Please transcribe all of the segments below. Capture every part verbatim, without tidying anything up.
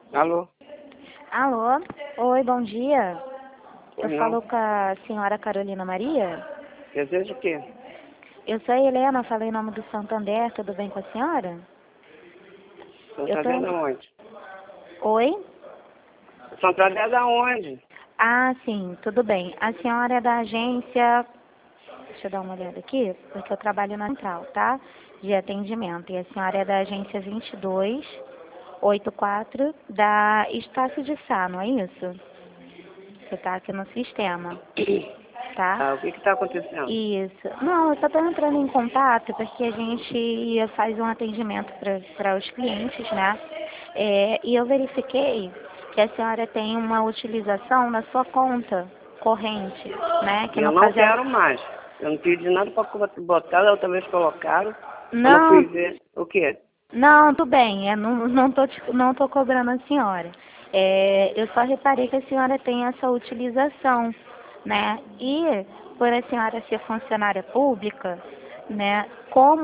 Alô? Alô? Oi, bom dia. Eu Pois não? falo com a senhora Carolina Maria? Deseja o quê? Eu sou a Helena, falei em nome do Santander, tudo bem com a senhora? Eu Santander da tô... onde? Oi? Santander da onde? Ah, sim, tudo bem. A senhora é da agência... Deixa eu dar uma olhada aqui, porque eu trabalho na central, tá? De atendimento. E a senhora é da agência vinte e dois oitenta e quatro da Estácio de Sá, não é isso? Você tá aqui no sistema, tá? Ah, o que que tá acontecendo? Isso. Não, eu só estou entrando em contato porque a gente faz um atendimento para os clientes, né? É, e eu verifiquei que a senhora tem uma utilização na sua conta corrente, né? Que Eu no não caso é... quero mais. Eu não pedi nada para botar, da outra vez colocaram. Quando eu fui Não, ver, o quê? não, tudo bem, é, não, não, tô, te- não tô cobrando a senhora. É, eu só reparei que a senhora tem essa utilização, né? E por a senhora ser funcionária pública, né? Como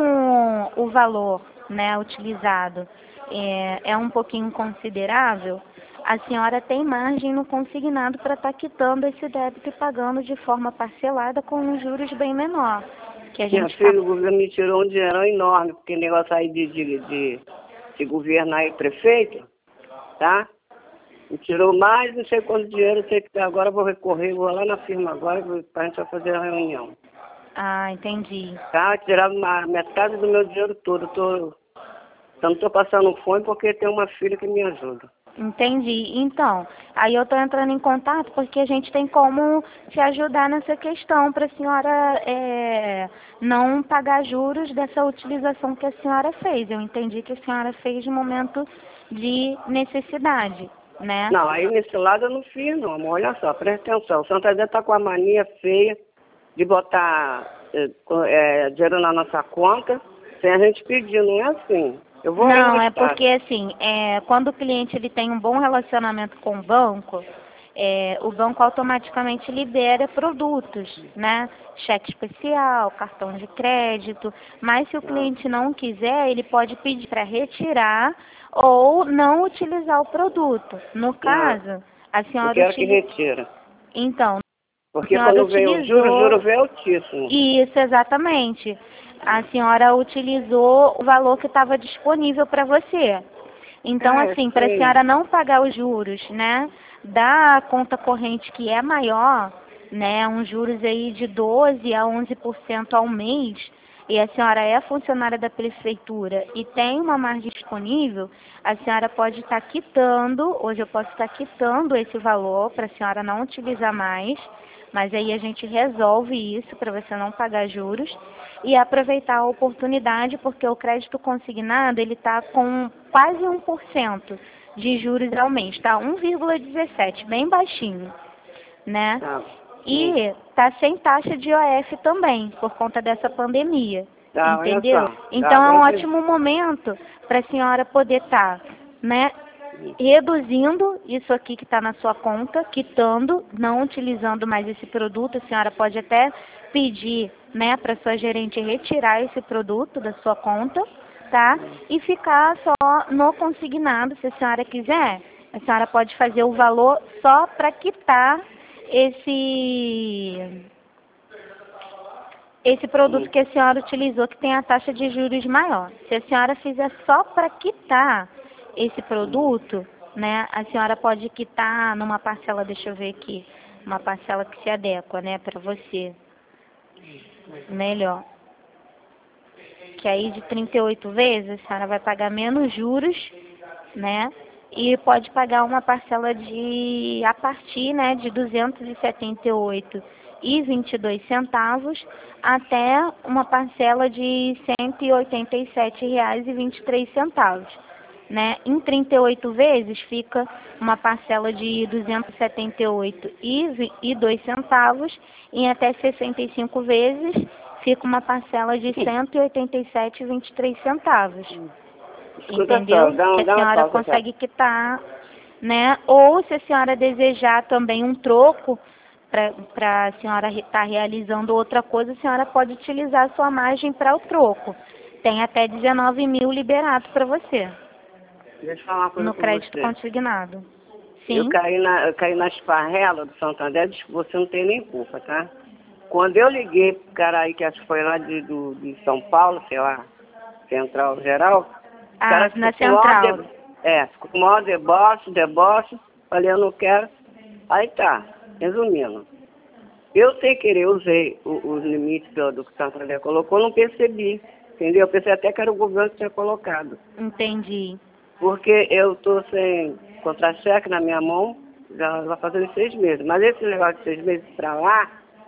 o valor, né, utilizado é, é um pouquinho considerável, a senhora tem margem no consignado para estar quitando esse débito e pagando de forma parcelada com um juros bem menor. Que a Minha gente está... filha, o governo me tirou um dinheirão enorme, porque negócio aí de, de, de, de governo aí, prefeito, tá? Me tirou mais não sei quanto dinheiro, sei que agora eu vou recorrer, vou lá na firma agora, pra gente vai fazer a reunião. Ah, entendi. Tá? Tiraram uma- metade do meu dinheiro todo. Eu tô, eu não estou passando fome porque tem uma filha que me ajuda. Entendi. Então, aí eu estou entrando em contato porque a gente tem como te ajudar nessa questão para a senhora é, não pagar juros dessa utilização que a senhora fez. Eu entendi que a senhora fez no momento de necessidade, né? Não, aí nesse lado eu não fiz não, amor. Olha só, presta atenção. O Santander está com a mania feia de botar é, co- é, dinheiro na nossa conta sem a gente pedir, não é assim. Eu vou aí no Não, é estado. porque assim, é, quando o cliente ele tem um bom relacionamento com o banco, é, o banco automaticamente libera produtos, né? Cheque especial, cartão de crédito. Mas se o Não, cliente não quiser, ele pode pedir para retirar ou não utilizar o produto. No não, caso, a eu senhora quero que utiliza. retira. Então, a Porque senhora quando vem o juro, o utilizou. juro vem altíssimo. Isso, exatamente. A senhora utilizou o valor que estava disponível para você. Então, Ah, eu assim, para a sei. senhora não pagar os juros, né, da conta corrente que é maior, né, uns juros aí de doze a onze por cento ao mês, e a senhora é funcionária da prefeitura e tem uma margem disponível, a senhora pode estar quitando, hoje eu posso estar quitando esse valor para a senhora não utilizar mais, mas aí a gente resolve isso para você não pagar juros e aproveitar a oportunidade, porque o crédito consignado ele está com quase um por cento de juros ao mês, tá? um vírgula dezessete, bem baixinho, né? Tá. Hum. E tá sem taxa de I O F também, por conta dessa pandemia, Tá, olha entendeu? só. Tá, Então é um agora você... ótimo momento para a senhora poder estar, né, reduzindo isso aqui que está na sua conta, quitando, não utilizando mais esse produto. A senhora pode até pedir, né, para sua gerente retirar esse produto da sua conta, tá? E ficar só no consignado, se a senhora quiser. A senhora pode fazer o valor só para quitar esse esse produto Hum. que a senhora utilizou que tem a taxa de juros maior. Se a senhora fizer só para quitar esse produto, né, a senhora pode quitar numa parcela, deixa eu ver aqui, uma parcela que se adequa, né, para você. Melhor. Que aí de trinta e oito vezes a senhora vai pagar menos juros, né? E pode pagar uma parcela de a partir, né, de duzentos e setenta e oito e vinte e dois centavos até uma parcela de cento e oitenta e sete reais e vinte e três centavos, né? Em trinta e oito vezes fica uma parcela de duzentos e setenta e oito e dois centavos, em até sessenta e cinco vezes fica uma parcela de cento e oitenta e sete e vinte e três centavos. Escuta só, Entendeu? dá, Que um- a dá uma senhora pausa aqui. consegue quitar, né? Ou se a senhora desejar também um troco para a senhora estar realizando outra coisa, a senhora pode utilizar a sua margem para o troco. Tem até dezenove mil liberado para você. deixa eu falar uma coisa no com crédito você. consignado. Sim. Eu caí na, eu caí na esparrela do Santander, diz que você não tem nem culpa, tá? Quando eu liguei pro cara aí, que acho que foi lá de, do, de São Paulo, sei lá, Central Geral, o Ah, cara na ficou com o maior central. de, é, ficou com o maior deboche, deboche, falei, eu não quero. Aí tá, resumindo. Eu, sem querer, usei o- os limites do, do que o Santander colocou, não percebi, entendeu? Eu pensei até que era o governo que tinha colocado. Entendi. Porque eu tô sem contra-cheque na minha mão, já vai fazer seis meses. Mas esse negócio de seis meses pra lá,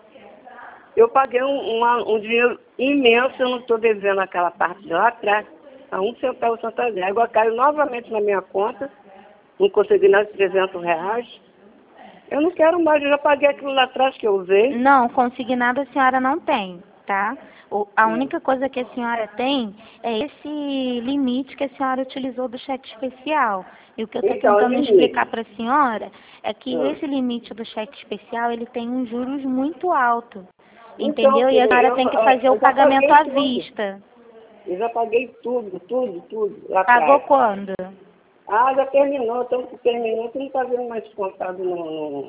eu paguei um, uma- um dinheiro imenso, eu não estou devendo aquela parte de lá atrás, a um centavo Santander. Agora caiu novamente na minha conta, não consegui nada de trezentos reais. Eu não quero mais, eu já paguei aquilo lá atrás que eu usei. Não, consignado a senhora não tem, tá? O- a Hum. única coisa que a senhora tem é esse limite que a senhora utilizou do cheque especial. E o que eu estou Então, tentando limite. explicar para a senhora é que Hum. esse limite do cheque especial, ele tem uns juros muito altos, Então, entendeu? E a filha, senhora eu, tem que eu, fazer o eu já pagamento paguei à tudo. vista. Eu já paguei tudo, tudo, tudo lá Pagou atrás. quando? Ah, já terminou, então que terminou, tu não está vendo mais descontado no... no...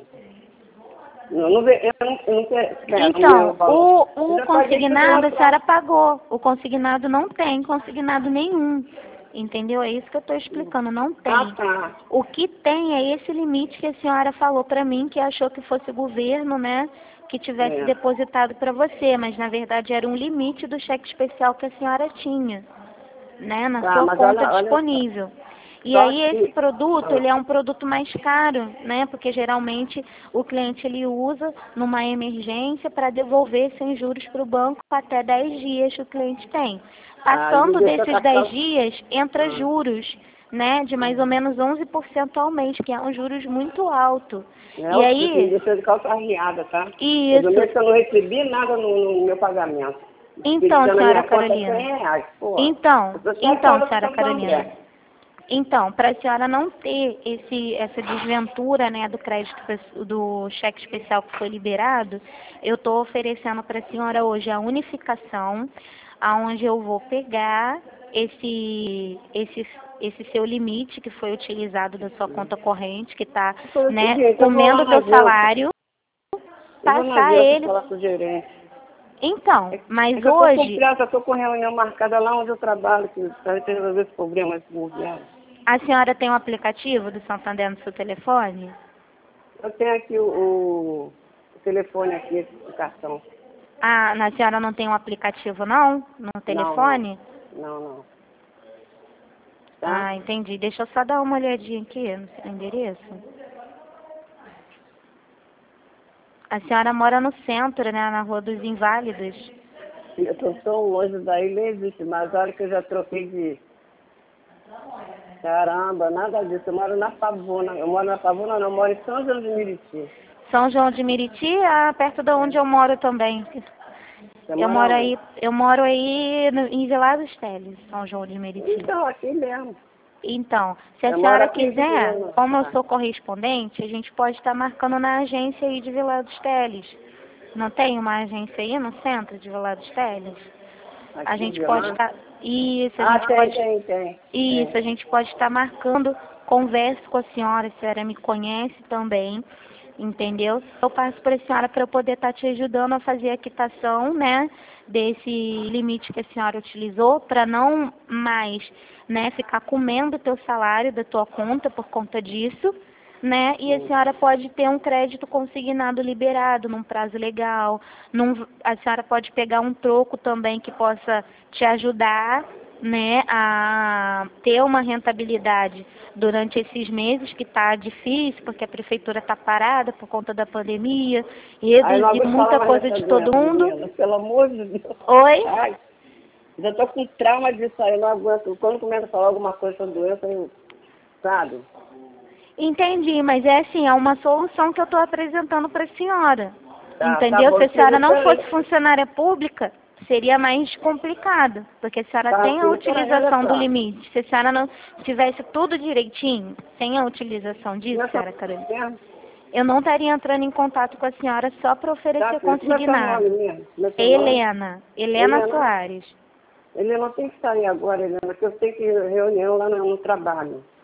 Não, não vê, eu não, eu não quero, Então, o, eu o já paguei tudo lá consignado a atrás. senhora pagou. O consignado não tem consignado nenhum. Entendeu? É isso que eu estou explicando. Não tem. Ah, tá. O que tem é esse limite que a senhora falou para mim, que achou que fosse o governo, né, que tivesse É. depositado para você. Mas, na verdade, era um limite do cheque especial que a senhora tinha, né, na Tá, sua mas conta olha, olha só. disponível. E Só aí esse que... produto, Ah, ele é um produto mais caro, né? Porque geralmente o cliente ele usa numa emergência para devolver sem juros para o banco até dez dias que o cliente tem. ah, ele Passando deixa desses dez cartão... dias, entra Ah, juros, né? De mais ou menos onze por cento ao mês, que é um juros muito alto. é E o que me aí, deixou de calça arriada, tá? No isso. mês que eu não recebi nada no, no meu pagamento. Então, Ele na senhora minha conta Carolina. cem reais, pô. Então, Eu tô só então, falando senhora do Carolina. Santander. Então, para a senhora não ter esse, essa desventura, né, do crédito pe- do cheque especial que foi liberado, eu estou oferecendo para a senhora hoje a unificação, aonde eu vou pegar esse, esse, esse seu limite que foi utilizado da sua conta corrente, que está, Foi o né, seguinte, eu vou comendo lá o na teu Delta. salário, Eu vou na passar Delta ele. falar com o gerente. Então, É, é mas que eu tô com hoje pressa, eu tô com reunião marcada lá onde eu trabalho, que para resolver esse problema, esse governo. a senhora tem um aplicativo do Santander no seu telefone? Eu tenho aqui o, o, o telefone aqui, o cartão. Ah, a senhora não tem um aplicativo não? No Não, não. telefone? Não, não. Tá? Ah, entendi. Deixa eu só dar uma olhadinha aqui no seu endereço. A senhora mora no centro, né? Na Rua dos Inválidos. Eu tô tão longe daí, nem existe, mas olha que eu já troquei de... Caramba, nada disso. Eu moro na Pavuna. Eu moro na Pavuna, não, eu moro em São João de Meriti. São João de Meriti, ah, perto de onde eu moro também. Você Eu mora moro onde? aí, eu moro aí no, em Vila dos Teles, São João de Meriti. Então, aqui mesmo. Então, se a Eu moro senhora aqui em quiser, Vitoriano. como eu Ah, sou correspondente, a gente pode estar marcando na agência aí de Vila dos Teles. Não tem uma agência aí no centro de Vila dos Teles? A aqui em gente pode Vilã. estar. Isso, a Ah, gente tem, pode. tem, tem. Isso, tem. a gente pode estar marcando conversa com a senhora, a senhora me conhece também, entendeu? Eu passo para a senhora para eu poder estar te ajudando a fazer a quitação, né, desse limite que a senhora utilizou, para não mais, né, ficar comendo o teu salário da tua conta por conta disso, né? E a Hum. senhora pode ter um crédito consignado liberado num prazo legal. Num, a senhora pode pegar um troco também que possa te ajudar, né, a ter uma rentabilidade durante esses meses que está difícil, porque a prefeitura está parada por conta da pandemia, Aí eu não reduzir aguento falar muita mais coisa dessa de todo doença, mundo. menina. Pelo amor de Deus. Oi? Ai, já tô com trauma disso aí, eu não aguento. Quando começa a falar alguma coisa sobre doença, eu, sabe? Entendi, mas é assim, é uma solução que eu estou apresentando para a senhora. Tá, tá Entendeu? bom, Se a tira senhora não pra fosse mim. funcionária pública, seria mais complicado, porque a senhora Tá, tem a tira pra mim, olha utilização do só. limite. Se a senhora não tivesse tudo direitinho, sem a utilização disso, Nessa senhora Carolina, mesmo? eu não estaria entrando em contato com a senhora só para Tá, oferecer filho, como é seu nome consignado. mesmo? Como é seu nome? Helena, Helena Helena? Soares. Ele não tem que sair agora, Helena, porque eu tenho que ir em reunião lá no, no trabalho.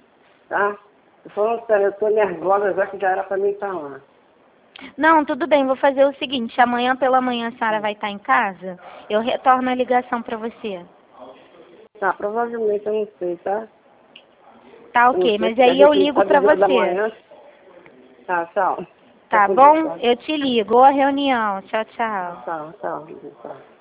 tá? Tô falando sério, eu tô nervosa já que já era pra mim estar lá. Não, tudo bem, vou fazer o seguinte, amanhã pela manhã a senhora vai estar em casa? Eu retorno a ligação para você. Tá, provavelmente eu não sei, tá? Tá, Eu não ok, sei mas se a aí eu gente não ligo sabe para o dia da você. manhã. Tá, tchau. Tá Fica com Deus, bom? tá? Eu te ligo. Boa reunião. Tchau, tchau. Tchau, tchau, tchau.